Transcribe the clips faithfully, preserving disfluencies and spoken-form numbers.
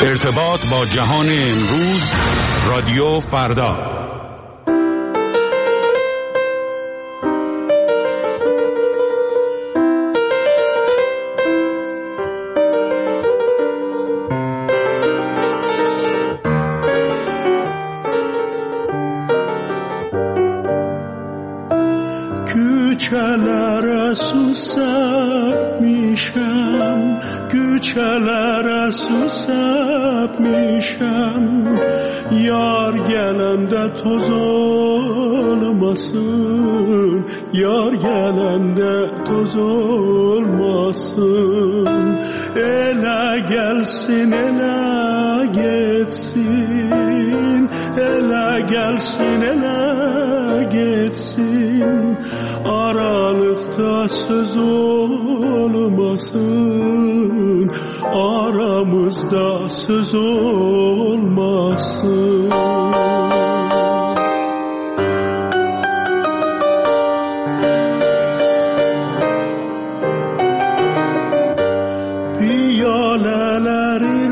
ارتباط با جهان امروز، رادیو فردا. Güçeler susap mişem, güçeler susap mişem. Yar gelende toz olmasın, yar gelende toz olmasın. Ele gelsin, ele geçsin, ele gelsin, ele geçsin. Aralıkta söz olmasın, aramızda söz olmasın. Piyaleleri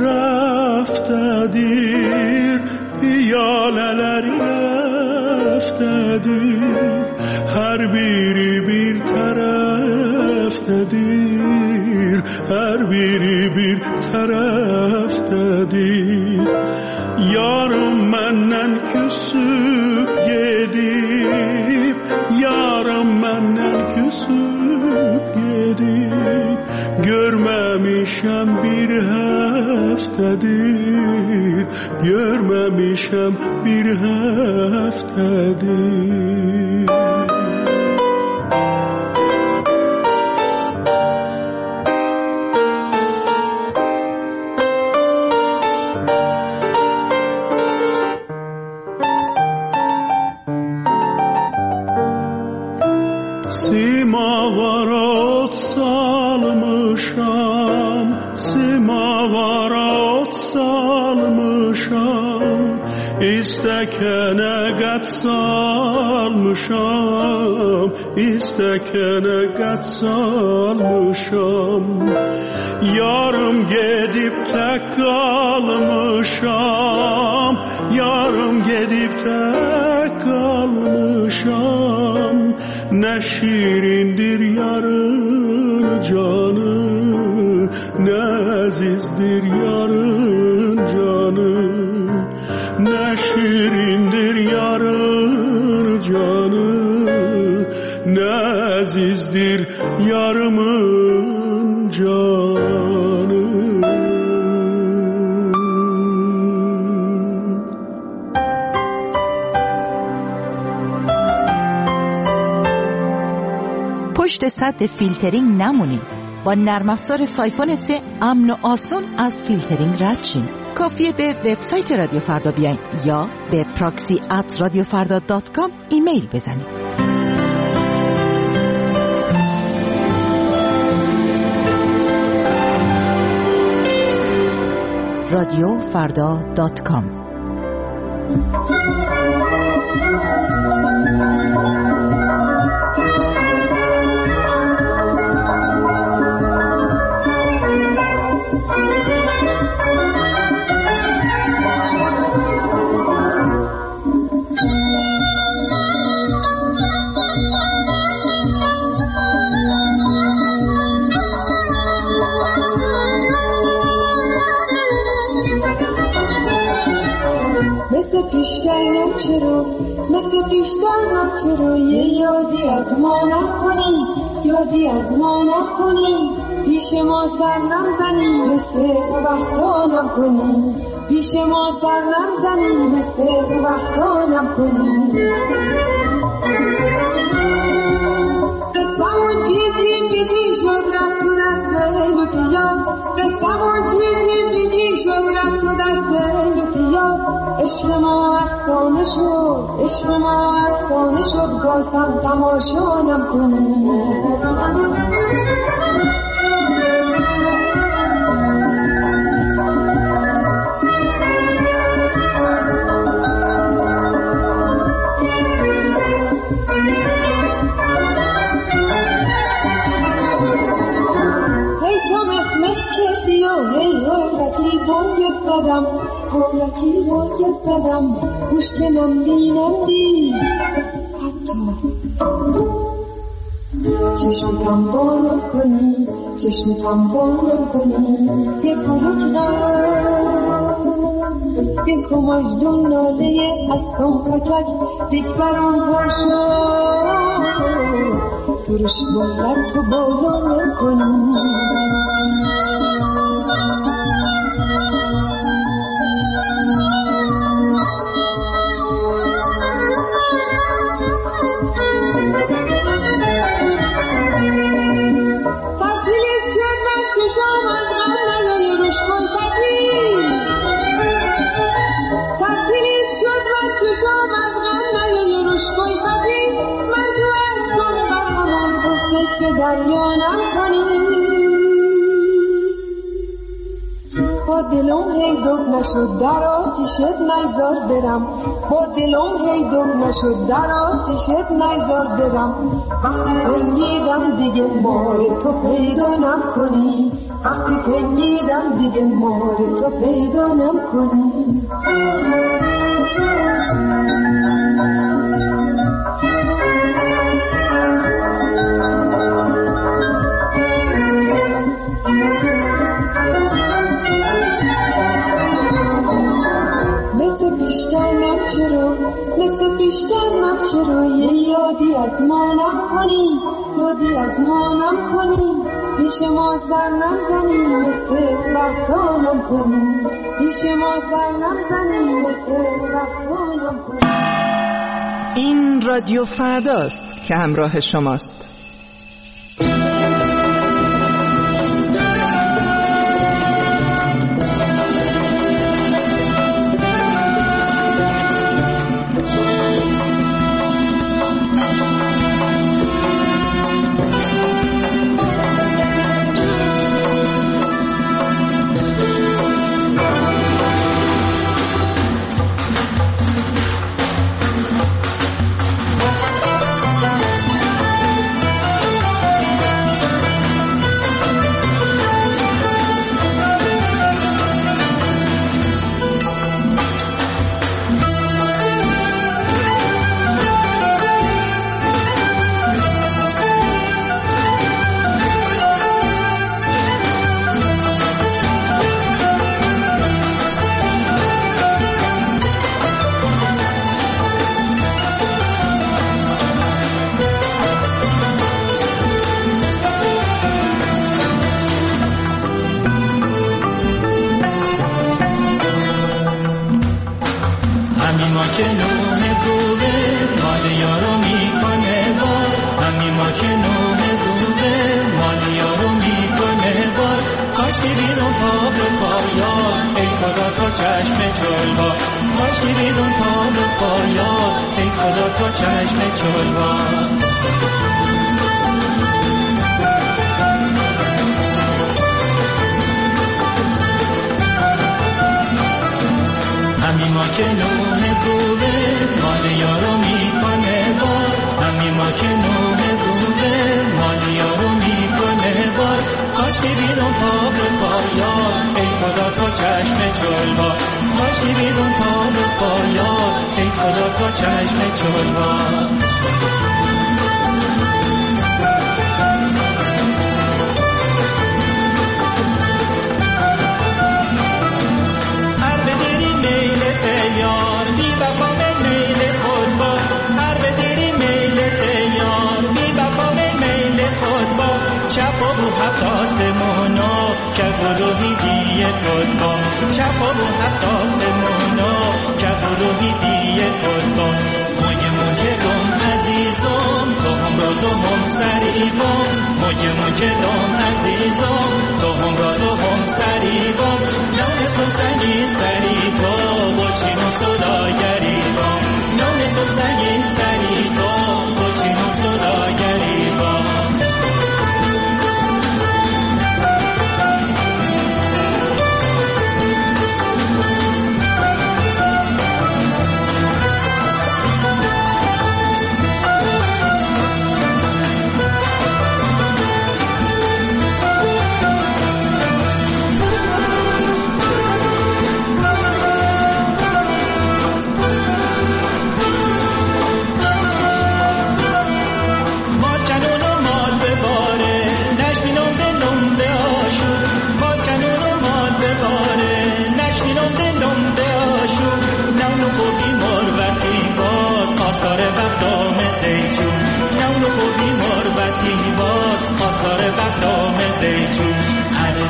raftedir, piyaleleri raftedir. Her biri bir taraftadır, her biri bir taraftadır. Yarım menden küsüp gidip, yarım menden küsüp gidip. Görmemişem bir haftadır, görmemişem bir haftadır. Simavara ot salmışam, simavara ot salmışam. İstekene gat salmışam, istekene gat salmışam. Yarım gedip tek kalmışam, yarım gedip tek kalmışam. Ne şirindir yarın canı, ne azizdir yarın canı. Ne şirindir yarın canı, ne azizdir yarımın canı. پشت سد فیلترینگ نمونید. با نرم افزار سایفون سه امن و آسان از فیلترینگ رد شین. کافیه به وبسایت رادیو فردا بیاین یا به پراکسی ات رادیو فردا دات کام ایمیل بزنید. رادیو فردا دات کام. مثل پیشترم چرا مثل پیشترم چرا یه یادی از ما نکنی، یادی از ما نکنی. پیش ما سر نزنی مثل وقتا نکنی، پیش ما سر نزنی مثل وقتا نکنی. قسمون چیزی بیجی شد رفت تو دست لطیا، قسمون چیزی بیجی شد رفت تو دست لطیا. عشق ما افسانه شد، عشق ما افسانه شد، گاسم تماشا نکنی. زدم پاولکی راکت زدم گوش کنم بینم دی حتی چشمتم بالا کنی چشمتم بالا کنی یک کلک غم یک کماجدون ناله هستم پکک دیک برام پرشا ترش باید تو بالا کنی دریانم کنی با دلم هی دب نشد در آتیشت نیزار برم با دلم هی دب نشد در آتیشت نیزار برم وقتی تنگیدم دیگه مار تو پیدا نکنی وقتی تنگیدم دیگه مار تو پیدا نکنی مثل بیشتر چرا یه یادی از ما نکنی یادی از ما نکنی پیش ما سر نزنی مثل وقتانم کنی پیش ما سر نزنی مثل وقتانم کنی. این رادیو فرداست که همراه شماست.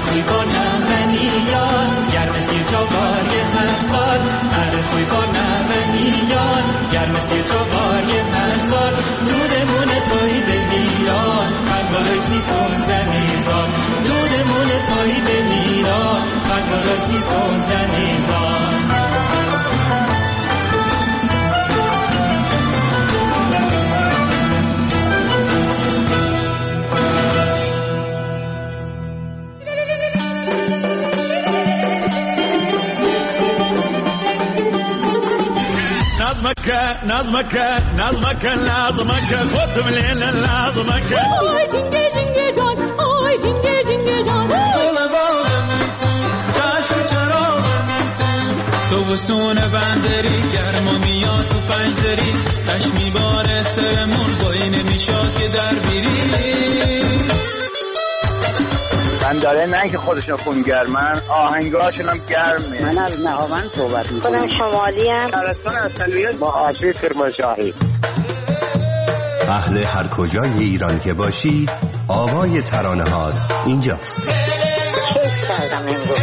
خوی با نمنیان گرم سیر چاقاری هر سال هر خوی با نمنیان گرم سیر چاقاری هر سال دودمون پایی به میران خنبار سیستون زمیزان دودمون پایی به میران خنبار سیستون زمیزان نظمك نظمك نظمك لازمك خد من ليلة لازمك آی جنگه جنگه جان آی جنگه جنگه جان چشم چراغ تو وسون بندری گرما میاد تو پنجدری تشمی بار سرمون با این میشاد که در بیری من داره نه که خودشون خون گرمن آهنگاشون هم گرمه. من از نهاوند صحبت میکنم. خودم شمالی ام. شهرستان اصلیت با آشی کرمانشاهی. اهل هر کجای ایران که باشی آوای ترانه هات اینجاست. کیف کردم امروز.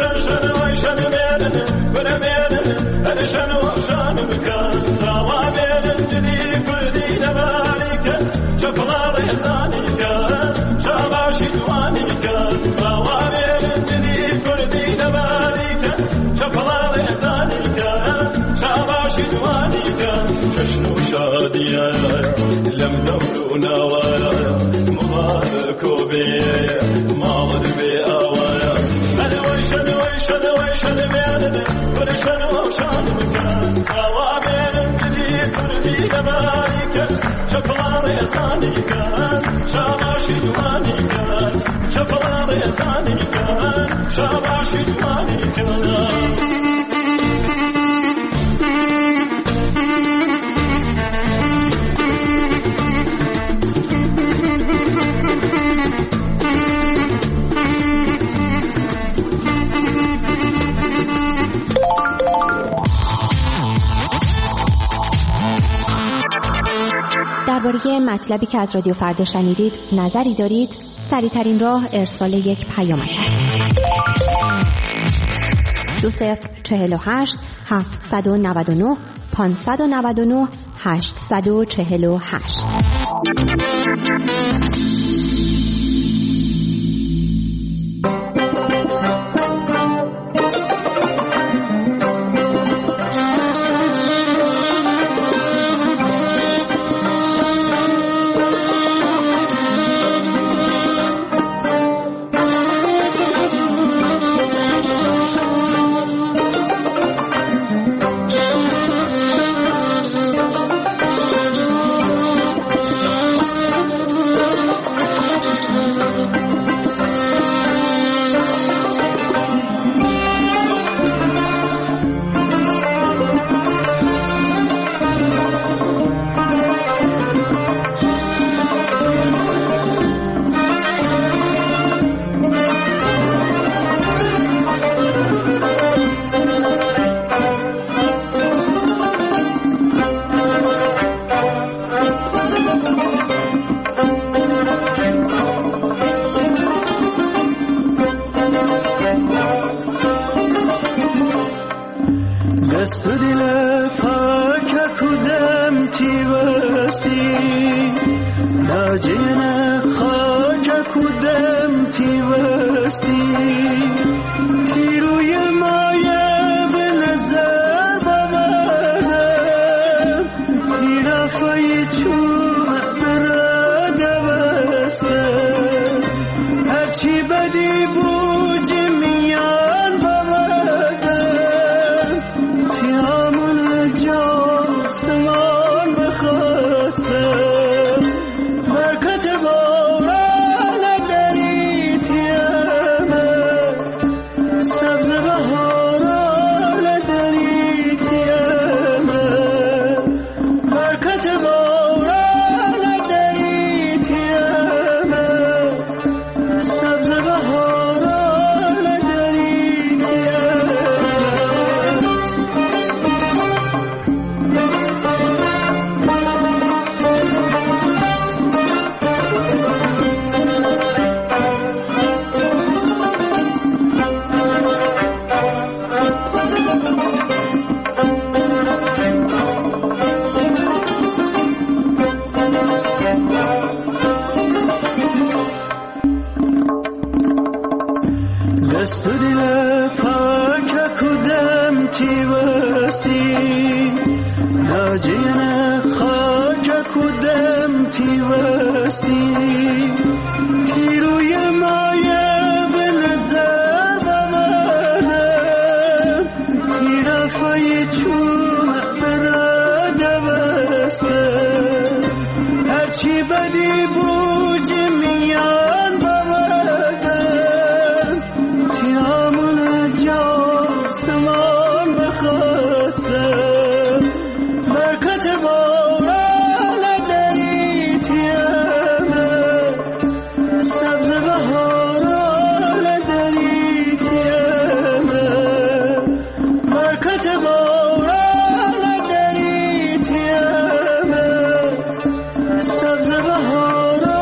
شنو شنو بكا چپلار ازانی کن شاباشی جوانی کن سواره جدی کردی نباری کن چپلار ازانی کن شاباشی جوانی کن جشن و شادیه لم دور نوایا مبارک و بی مالد بی آوایا ویشن ویشن ویشن بیانه ویشن وشان بکن سواره جدی کردی نباری کن چپلار ازانی کن شاباشی جوانی کن چپلار ازانی کن شاباشی جوانی کن درباره مطلبی که از رادیو فردا شنیدید نظری دارید؟ سریع‌ترین راه ارسال یک پیامک است. دو صفر چهل و هشت هفتصد و نود و نه پانصد و نود و نه هشتصد و چهل و هشت. دست دل پاک کدام تیوستی ناجین خاک کدام تیوستی تیروی مایه به نظر ببردم تیرافای چوب براده بستم هرچی بدی بوجی میان ببردم تیامون جان سمان بخواستم برکت باران دری تیامه سبز بهاران دری تیامه برکت باران دری تیامه سبز بهاران دری تیامه دست دل پاک کدام تیوستی ناجین خاک کدام تیوستی تیروی مایه به نظر ببردم تیرافای چوب براده بستم هرچی بدی بوجی میان ببردم تیامون جان سمان بخواستم برکت باران دری تیامه سبز بهاران دری تیامه برکت باران دری تیامه سبز بهاران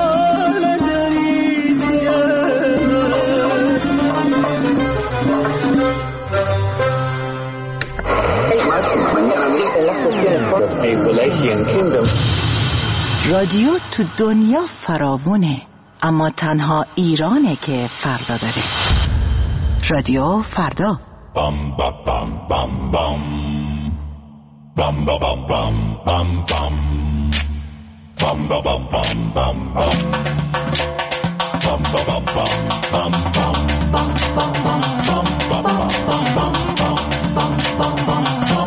رادیو تو دنیا فراوونه، اما تنها ایرانه که فردا داره. رادیو فردا. بام بام بام بام بام بام بام بام بام بام بام بام بام بام بام بام bum bum bum bum bum bum bum bum bum bum bum bum bum bum bum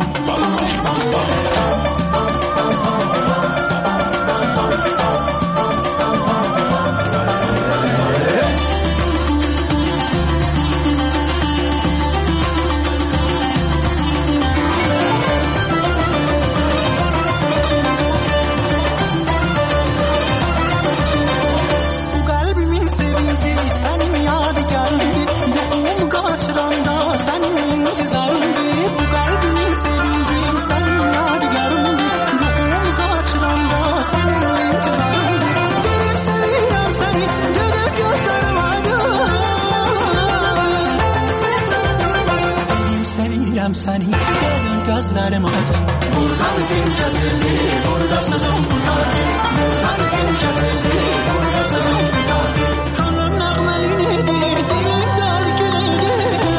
seni benim gözlerim aydın. Buradan din kesildi, burada sözüm tutardı. Buradan din kesildi, burada sözüm tutardı. Canım nağmeliydi, dilim dergiliydi.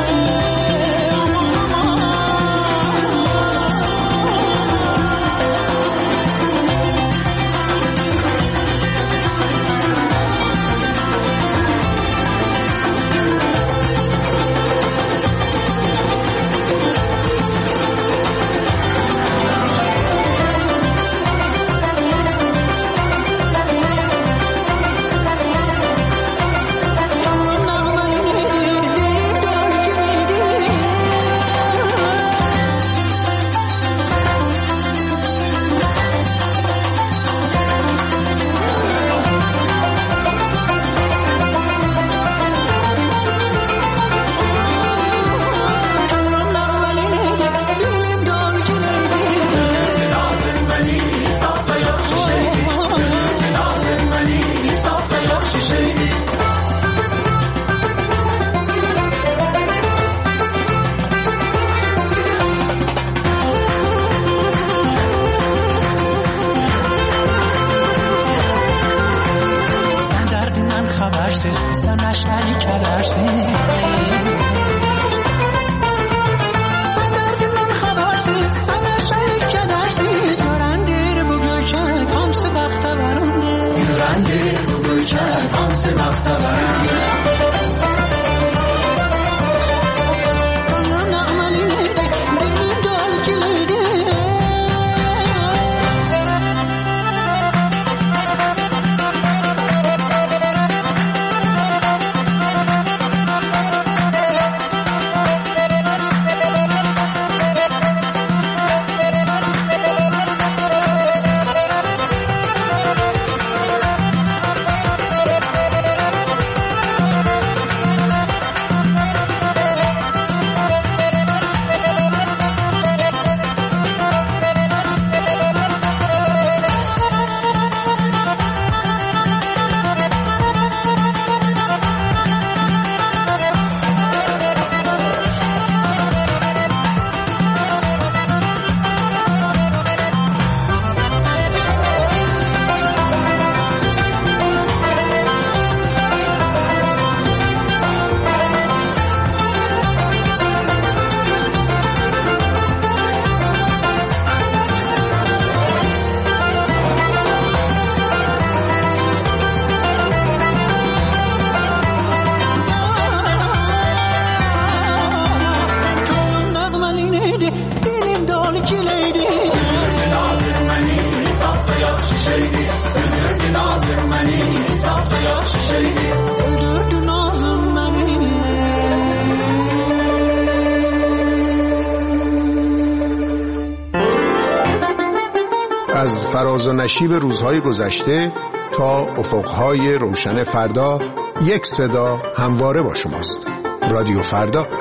از فراز و نشیب روزهای گذشته تا افقهای روشن فردا، یک صدا همواره با شماست. رادیو فردا.